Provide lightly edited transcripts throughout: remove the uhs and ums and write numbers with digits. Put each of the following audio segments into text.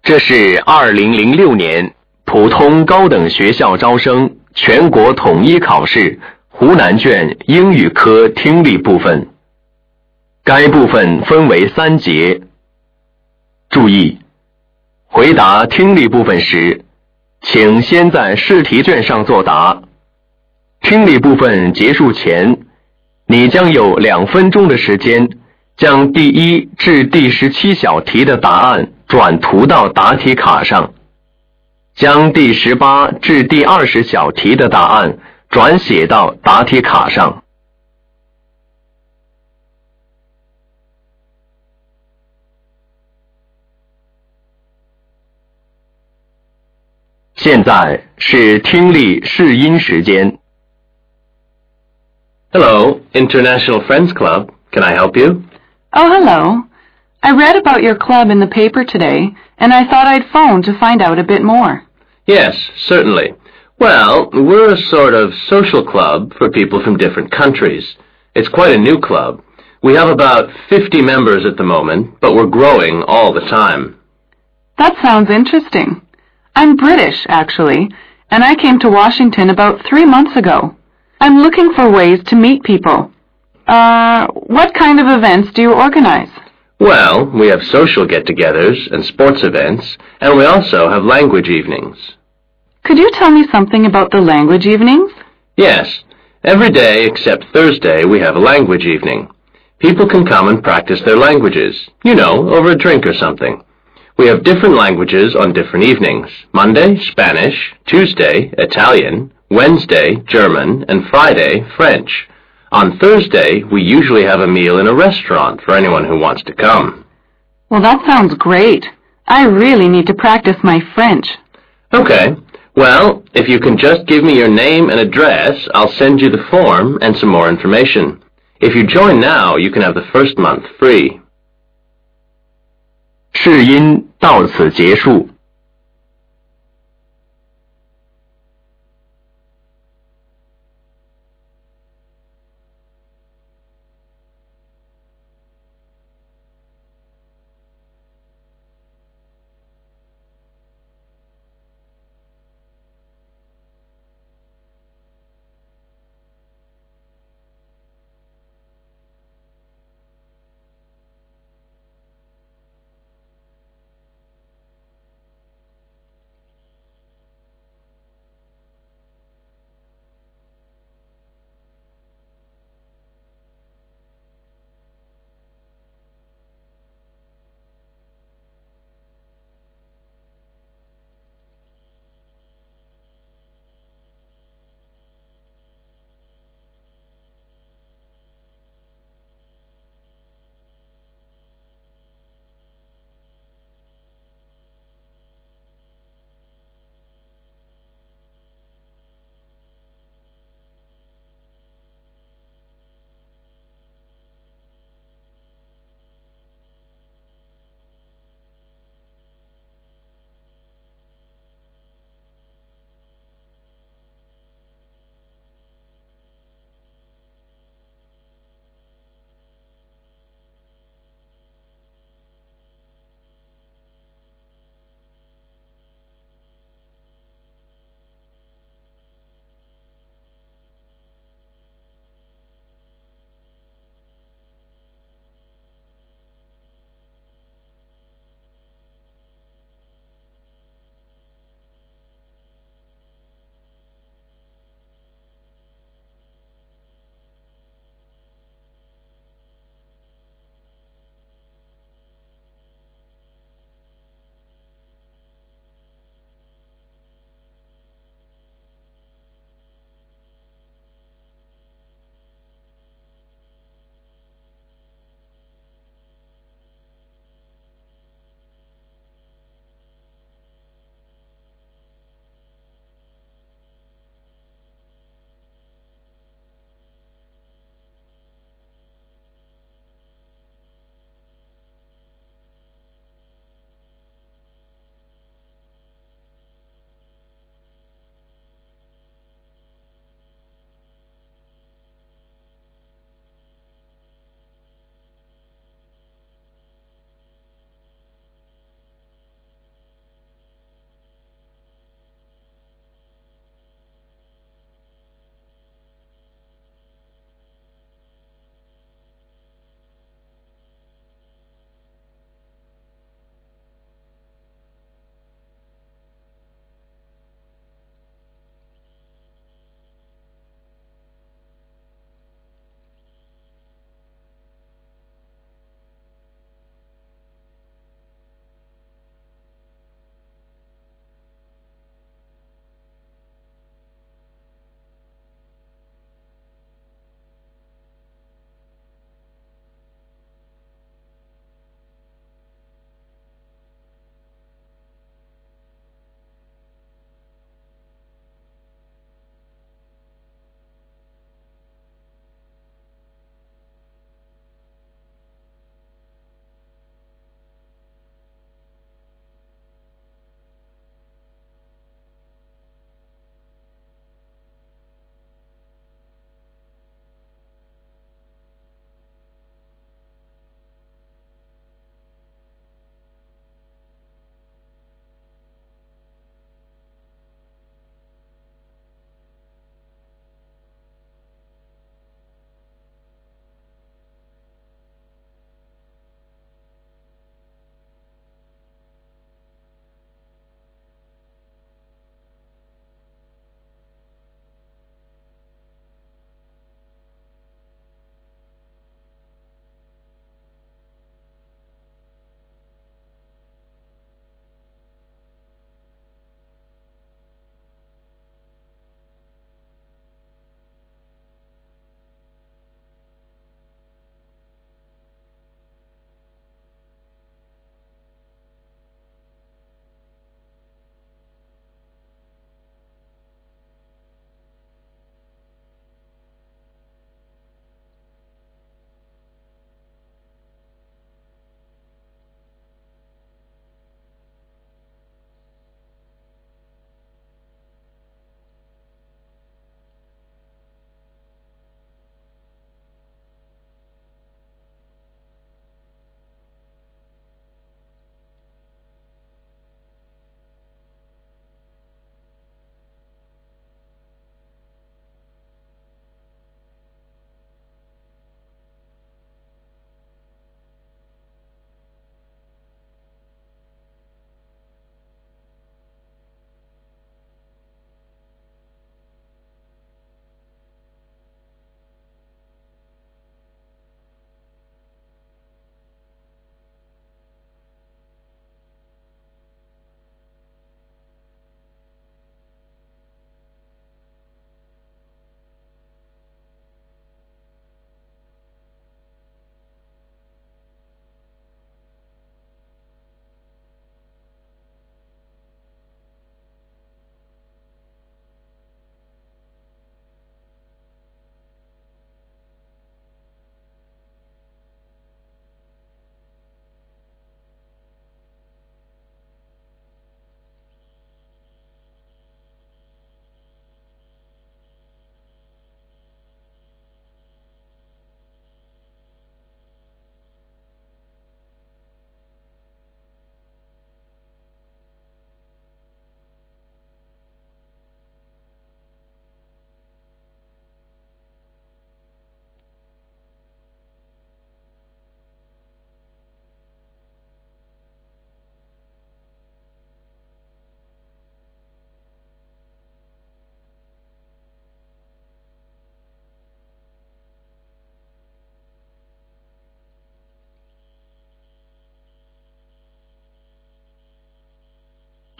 这是2006年普通高等学校招生全国统一考试湖南卷英语科听力部分。该部分分为3节。注意，回答听力部分时，请先在试题卷上作答。听力部分结束前，你将有2分钟的时间，将第1至第17小题的答案转涂到答题卡上，将第18至第20小题的答案转写到答题卡上。现在是听力试音时间。Hello, International Friends Club. Can I help you? Oh, hello. I read about your club in the paper today, and I thought I'd phone to find out a bit more. Yes, certainly. Well, we're a sort of social club for people from different countries. It's quite a new club. We have about 50 members at the moment, but we're growing all the time. That sounds interesting. I'm British, actually, and I came to Washington about 3 months ago. I'm looking for ways to meet people. What kind of events do you organize? Well, we have social get-togethers and sports events, and we also have language evenings. Could you tell me something about the language evenings? Yes. Every day except Thursday we have a language evening. People can come and practice their languages, over a drink or something. We have different languages on different evenings. Monday, Spanish, Tuesday, Italian, Wednesday, German, and Friday, French. On Thursday, we usually have a meal in a restaurant for anyone who wants to come. Well, that sounds great. I really need to practice my French. Okay. Well, if you can just give me your name and address, I'll send you the form and some more information. If you join now, you can have the first month free. 试音到此结束。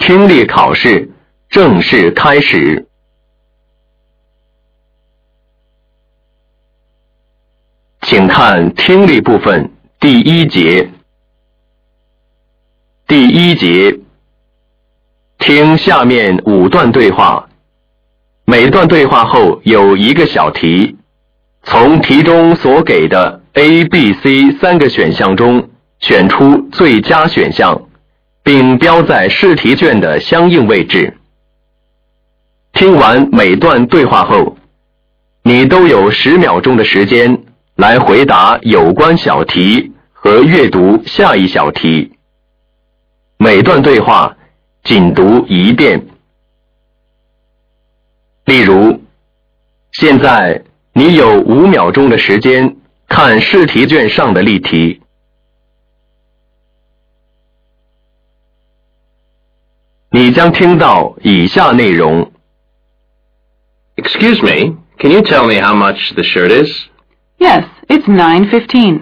听力考试正式开始。请看听力部分第一节。第一节，听下面5段对话，每段对话后有一个小题，从题中所给的 A、B、C 3个选项中选出最佳选项，并标在试题卷的相应位置。听完每段对话后，你都有10秒钟的时间来回答有关小题和阅读下一小题。每段对话仅读1遍。例如，现在你有5秒钟的时间看试题卷上的例题。你将听到以下内容。 Excuse me, can you tell me how much the shirt is? Yes, it's $9.15.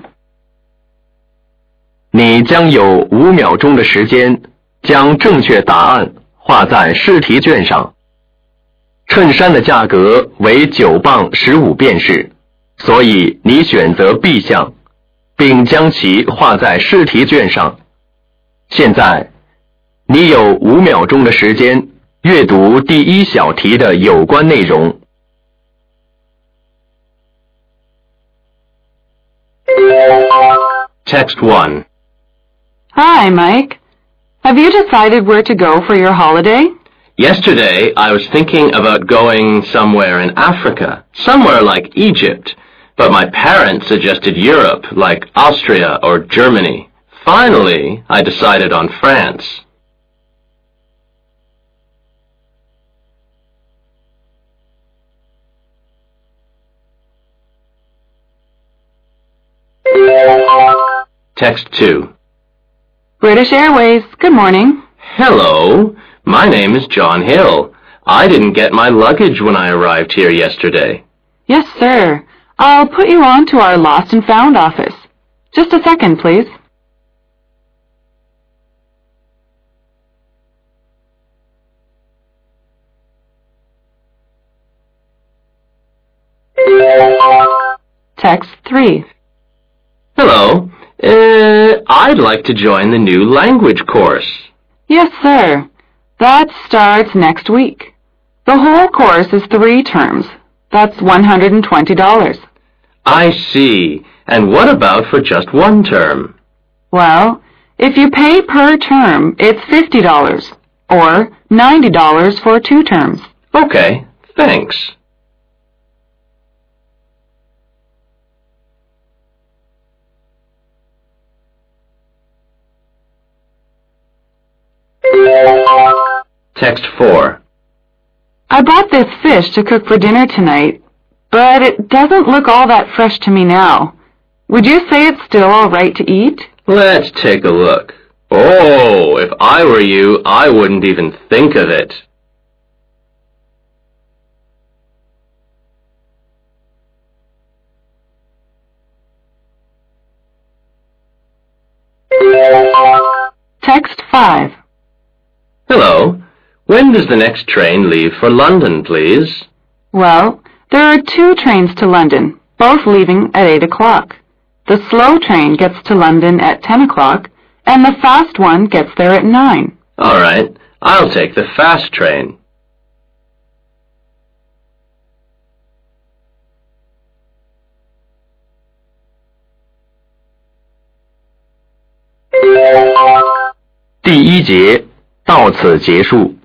你将有5秒钟的时间将正确答案画在试题卷上。衬衫的价格为9磅15便士，所以你选择 B 项，并将其画在试题卷上。现在，你有5秒钟的时间阅读第1小题的有关内容。 Text 1. Hi, Mike. Have you decided where to go for your holiday? Yesterday, I was thinking about going somewhere in Africa, somewhere like Egypt, but my parents suggested Europe, like Austria or Germany. Finally, I decided on France. Text 2. British Airways, good morning. Hello, my name is John Hill. I didn't get my luggage when I arrived here yesterday. Yes, sir. I'll put you on to our Lost and Found office. Just a second, please. Text 3. Hello, I'd like to join the new language course. Yes, sir. That starts next week. The whole course is 3 terms. That's $120. I see. And what about for just 1 term? Well, if you pay per term, it's $50, or $90 for 2 terms. Okay, thanks. Text 4. I bought this fish to cook for dinner tonight, but it doesn't look all that fresh to me now. Would you say it's still all right to eat? Let's take a look. Oh, if I were you, I wouldn't even think of it. Text 5. Hello. When does the next train leave for London, please? Well, there are 2 trains to London, both leaving at 8 o'clock. The slow train gets to London at 10 o'clock, and the fast one gets there at 9. All right. I'll take the fast train. 第1节到此结束。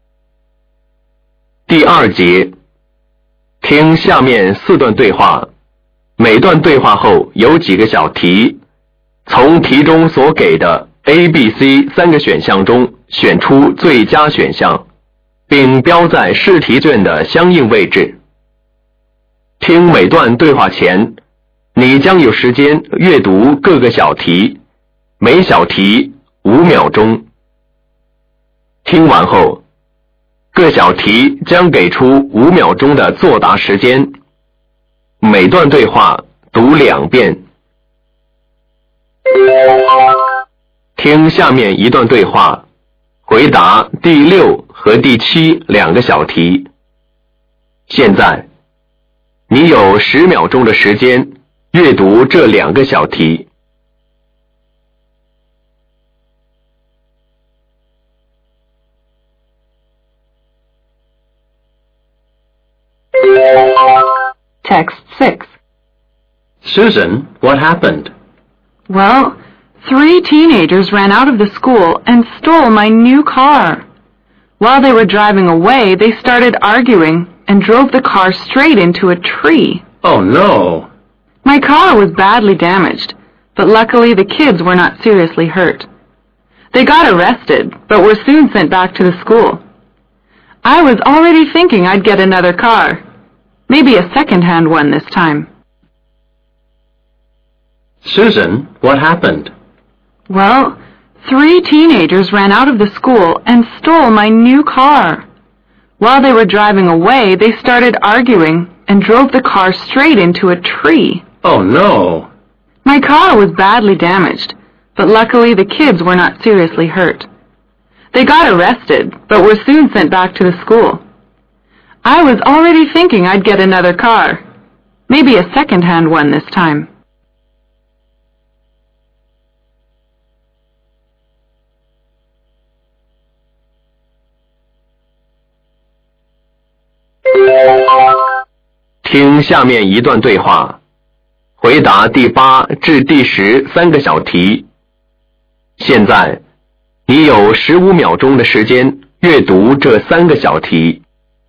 第2节，听下面4段对话，每段对话后有几个小题，从题中所给的 A、B、C 3个选项中选出最佳选项，并标在试题卷的相应位置。听每段对话前，你将有时间阅读各个小题，每小题5秒钟。听完后，各小题将给出5秒钟的作答时间，每段对话读2遍。听下面一段对话， 回答第6和第7两个小题。现在，你有10秒钟的时间阅读这两个小题。 Text 6. Susan, what happened? Well, 3 teenagers ran out of the school and stole my new car. While they were driving away, they started arguing and drove the car straight into a tree. Oh, no. My car was badly damaged, but luckily the kids were not seriously hurt. They got arrested, but were soon sent back to the school. I was already thinking I'd get another car. Maybe a second-hand one this time. Susan, what happened? Well, 3 teenagers ran out of the school and stole my new car. While they were driving away, they started arguing and drove the car straight into a tree. Oh, no. My car was badly damaged, but luckily the kids were not seriously hurt. They got arrested, but were soon sent back to the school. I was already thinking I'd get another car. Maybe a second-hand one this time. 听下面一段对话，回答第8至第10三个小题。现在，你有15秒钟的时间阅读这3个小题。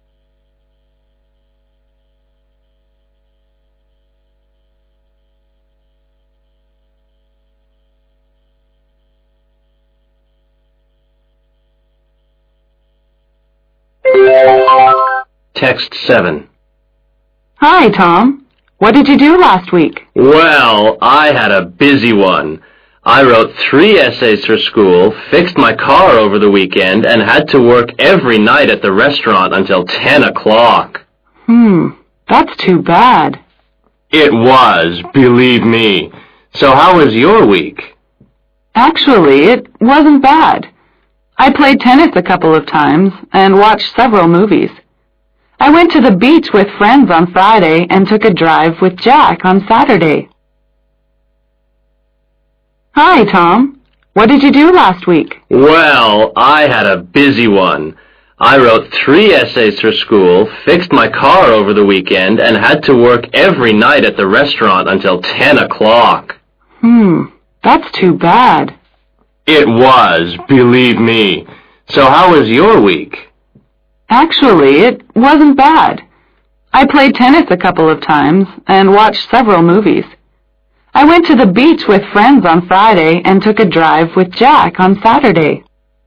Text 7. Hi, Tom. What did you do last week? Well, I had a busy one. I wrote 3 essays for school, fixed my car over the weekend, and had to work every night at the restaurant until 10 o'clock. That's too bad. It was, believe me. So how was your week? Actually, it wasn't bad. I played tennis a couple of times and watched several movies. I went to the beach with friends on Friday and took a drive with Jack on Saturday. Hi, Tom. What did you do last week? Well, I had a busy one. I wrote 3 essays for school, fixed my car over the weekend, and had to work every night at the restaurant until 10 o'clock. That's too bad. It was, believe me. So how was your week? Actually, it wasn't bad. I played tennis a couple of times and watched several movies. I went to the beach with friends on Friday and took a drive with Jack on Saturday.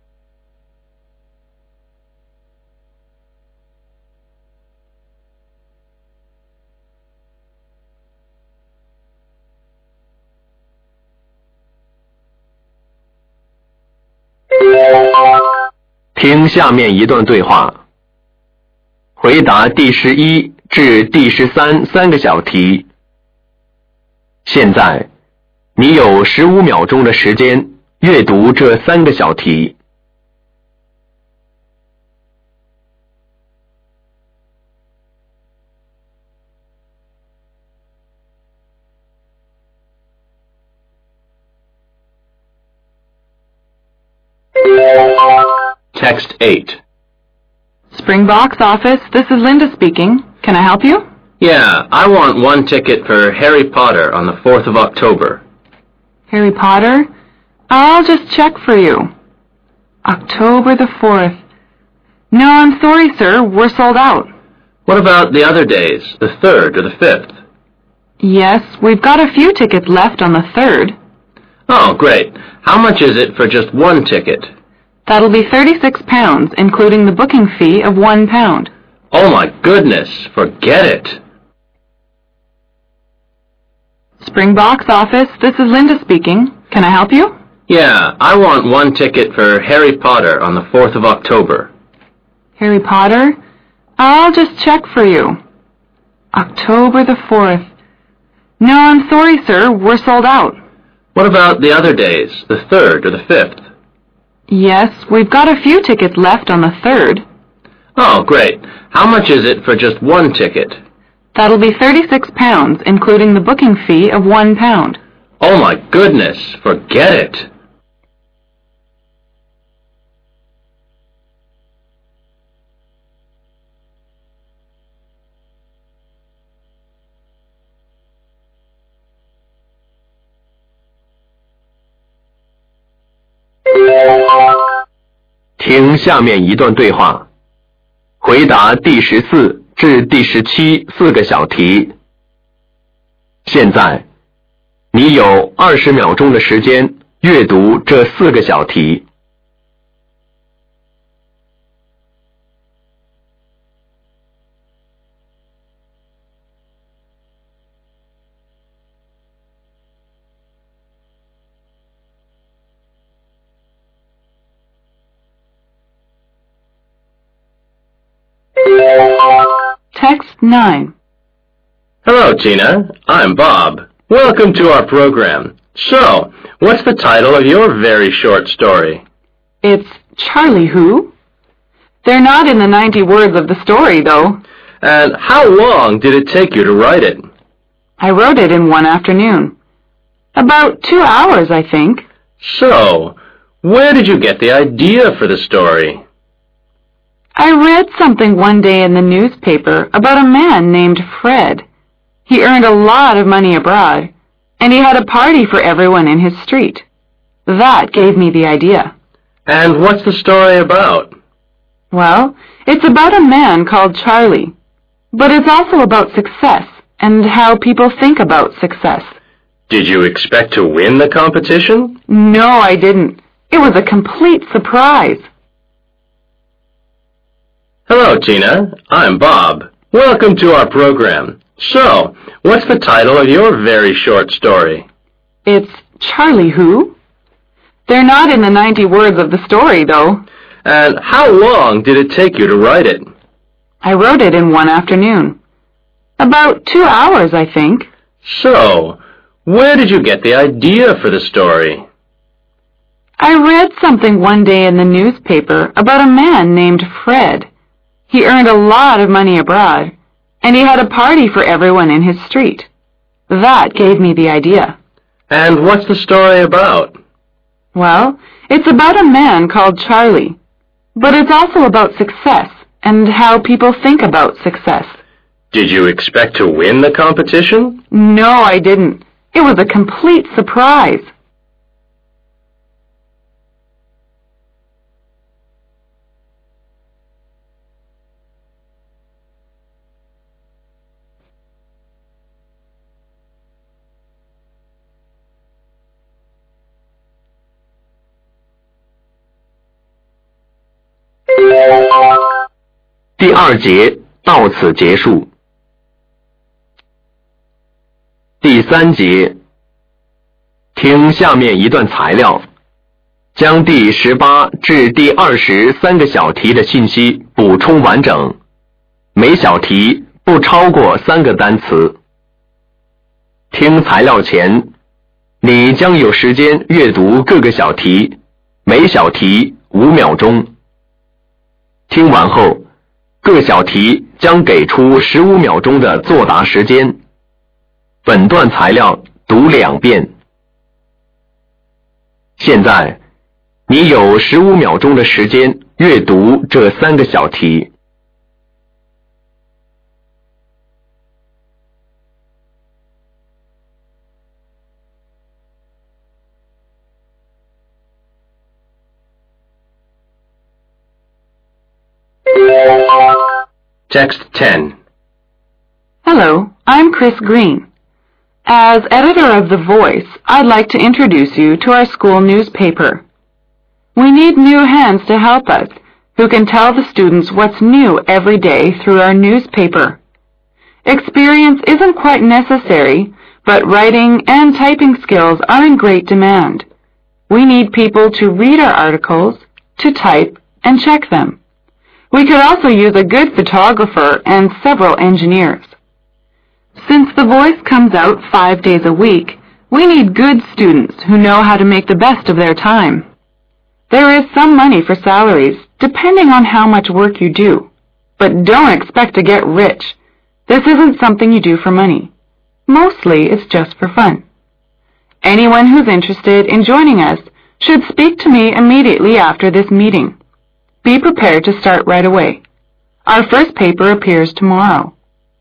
"听下面一段对话，回答第11至第13三个小题。现在，你有15秒钟的时间阅读这3个小题。 Text 8. Springboks office, this is Linda speaking. Can I help you? Yeah, I want 1 ticket for Harry Potter on the 4th of October. Harry Potter? I'll just check for you. October the 4th. No, I'm sorry, sir. We're sold out. What about the other days, the 3rd or the 5th? Yes, we've got a few tickets left on the 3rd. Oh, great. How much is it for just 1 ticket? That'll be £36, including the booking fee of £1. Oh my goodness, forget it. Springboks office, this is Linda speaking. Can I help you? Yeah, I want 1 ticket for Harry Potter on the 4th of October. Harry Potter? I'll just check for you. October the 4th. No, I'm sorry, sir. We're sold out. What about the other days, the 3rd or the 5th? Yes, we've got a few tickets left on the 3rd. Oh, great. How much is it for just one ticket? That'll be £36, including the booking fee of £1. Oh my goodness, forget it. 听下面一段对话，回答第14至第17 4个小题。现在，你有20秒钟的时间阅读这4个小题。 Text 9. Hello, Tina. I'm Bob. Welcome to our program. So, what's the title of your very short story? It's Charlie Who? They're not in the 90 words of the story, though. And how long did it take you to write it? I wrote it in one afternoon. About 2 hours, I think. So, where did you get the idea for the story? I read something one day in the newspaper about a man named Fred. He earned a lot of money abroad, and he had a party for everyone in his street. That gave me the idea. And what's the story about? Well, it's about a man called Charlie. But it's also about success and how people think about success. Did you expect to win the competition? No, I didn't. It was a complete surprise. Hello, Tina. I'm Bob. Welcome to our program. So, what's the title of your very short story? It's Charlie Who? They're not in the 90 words of the story, though. And how long did it take you to write it? I wrote it in one afternoon. About 2 hours, I think. So, where did you get the idea for the story? I read something one day in the newspaper about a man named Fred. He earned a lot of money abroad, and he had a party for everyone in his street. That gave me the idea. And what's the story about? Well, it's about a man called Charlie. But it's also about success and how people think about success. Did you expect to win the competition? No, I didn't. It was a complete surprise. 第2节到此结束。第3节，听下面一段材料，将第18至第20 3个小题的信息补充完整，每小题不超过3个单词。听材料前，你将有时间阅读各个小题，每小题5秒钟。听完后，各小题将给出15秒钟的作答时间。本段材料读2遍。现在，你有15秒钟的时间阅读这3个小题。 Text 10. Hello, I'm Chris Green. As editor of The Voice, I'd like to introduce you to our school newspaper. We need new hands to help us, who can tell the students what's new every day through our newspaper. Experience isn't quite necessary, but writing and typing skills are in great demand. We need people to read our articles, to type, and check them. We could also use a good photographer and several engineers. Since The Voice comes out 5 days a week, we need good students who know how to make the best of their time. There is some money for salaries, depending on how much work you do. But don't expect to get rich. This isn't something you do for money. Mostly, it's just for fun. Anyone who's interested in joining us should speak to me immediately after this meeting. Be prepared to start right away. Our first paper appears tomorrow.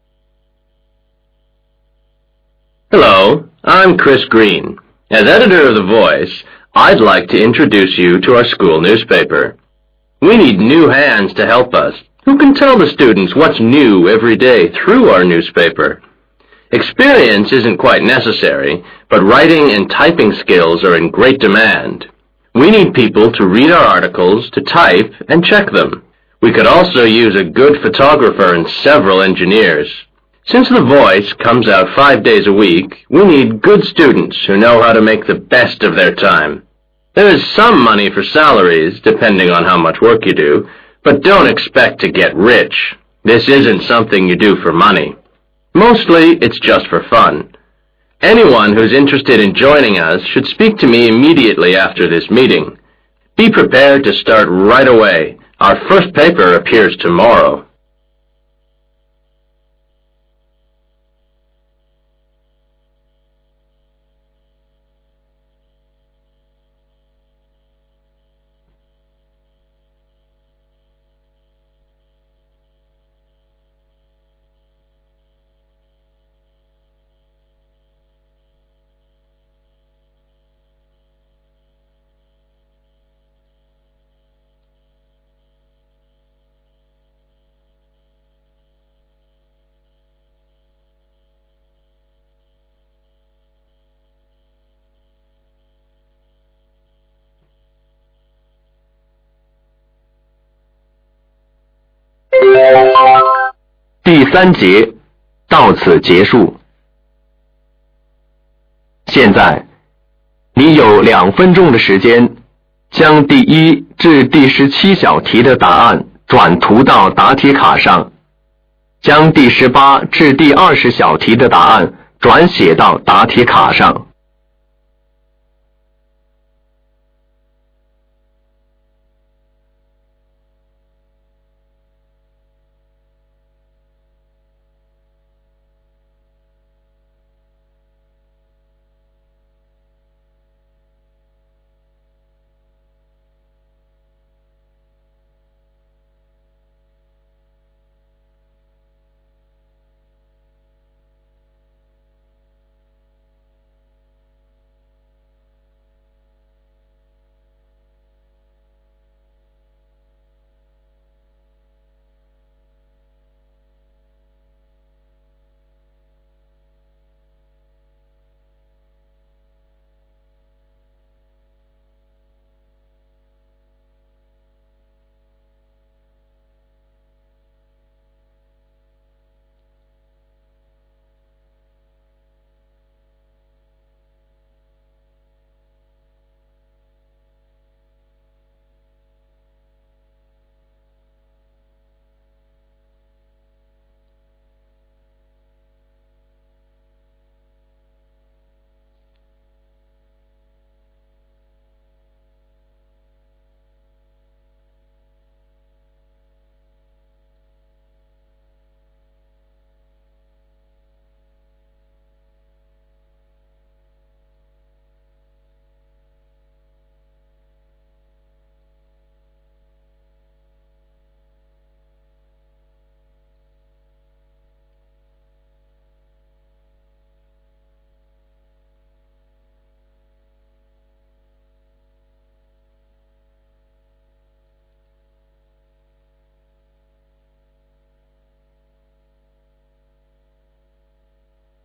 Hello, I'm Chris Green. As editor of The Voice, I'd like to introduce you to our school newspaper. We need new hands to help us, who can tell the students what's new every day through our newspaper. Experience isn't quite necessary, but writing and typing skills are in great demand. We need people to read our articles, to type, and check them. We could also use a good photographer and several engineers. Since The Voice comes out 5 days a week, we need good students who know how to make the best of their time. There is some money for salaries, depending on how much work you do, but don't expect to get rich. This isn't something you do for money. Mostly, it's just for fun. Anyone who's interested in joining us should speak to me immediately after this meeting. Be prepared to start right away. Our first paper appears tomorrow. 第3节到此结束。现在，你有2分钟的时间，将第1至第17小题的答案转涂到答题卡上，将第18至第20小题的答案转写到答题卡上。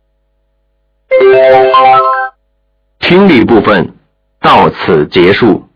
听力部分到此结束。